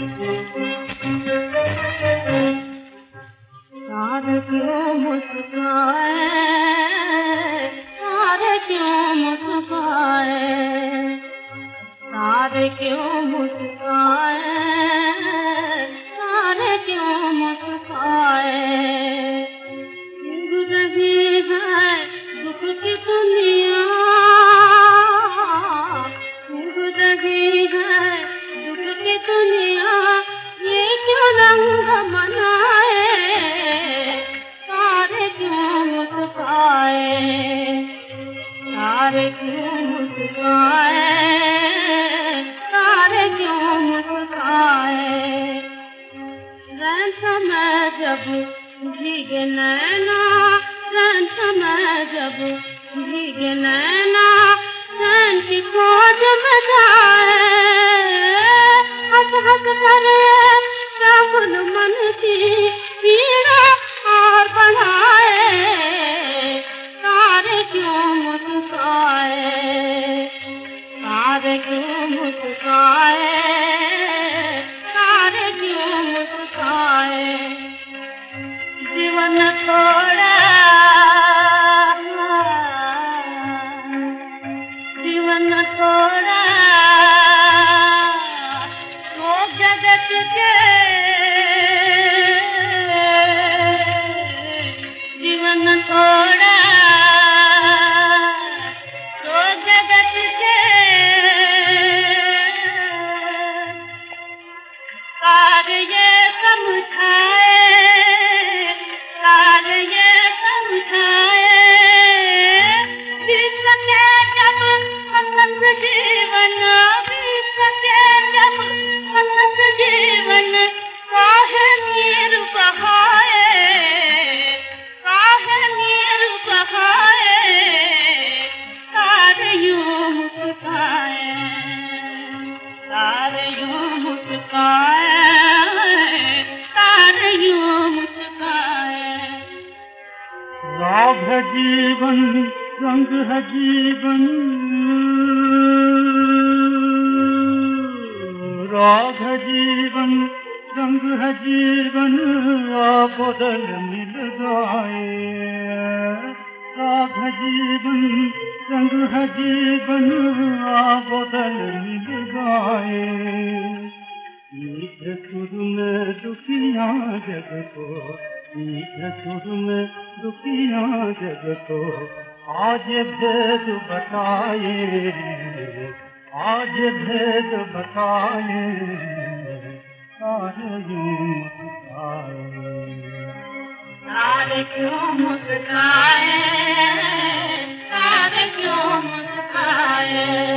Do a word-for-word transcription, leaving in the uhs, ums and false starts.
तारे क्यों मुस्काए, तारे क्यों मुस्काए, तारे क्यों मुस्काए, तारे क्यों मुस्काए। ऊँघ रही है दुख की दुनिया, ऊँघ रही है दुख की दुनिया, ये क्यों रंग मनाए, तारे क्यों मुस्काए, तारे क्यों मुस्काए, तारे क्यों मुस्काए। रैन समय जब भीगे नैना, रैन समय जब भीगे नैना, चैन की खोज में जाए, हंस हंस कर श्यामल मन की पीड़ा और बढ़ाए, तारे क्यों मुस्काए, तारे क्यों मुस्काए, तारे क्यों मुस्काए। जीवन थोड़ा, जीवन थोड़ा तो जगत के, जीवन थोड़ा तो जगत के, काल ये समझाए, काल ये समझाए, बीत सके जब हसत जीवन, बीत सके जब हसत जीवन, काहे नीर बहाए, काहे नीर बहाए, तारे यूं मुस्काए, तारे यूं मुस्काए, तारे यूं मुस्काए। राग है जीवन, रंग है जीवन, राग है जीवन, रंग है जीवन, आ बदल मिल जाए। राग है जीवन, रंग है जीवन, आ बदल मिल जाए। मीठे सुर में दुखियाँ जग को, मीठे सुर में दुखियाँ जग को, आज भेद बताए, आज भेद बताए, तारे यूं मुस्काए, तारे क्यों मुस्काए, तारे क्यों मुस्काए।